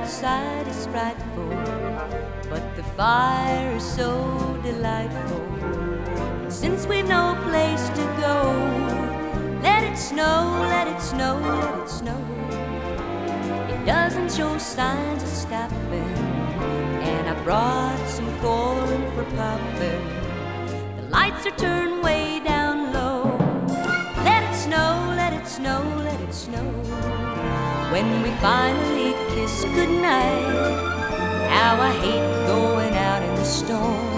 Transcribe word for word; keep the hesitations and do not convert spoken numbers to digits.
outside is frightful, but the fire is so delightful. And since we've no place to go, let it snow, let it snow, let it snow. It doesn't show signs of stopping, and I brought some corn for popping. The lights are turned way down low. Let it snow, let it snow, let it snow. When we finally kiss goodnight, how I hate going out in the storm.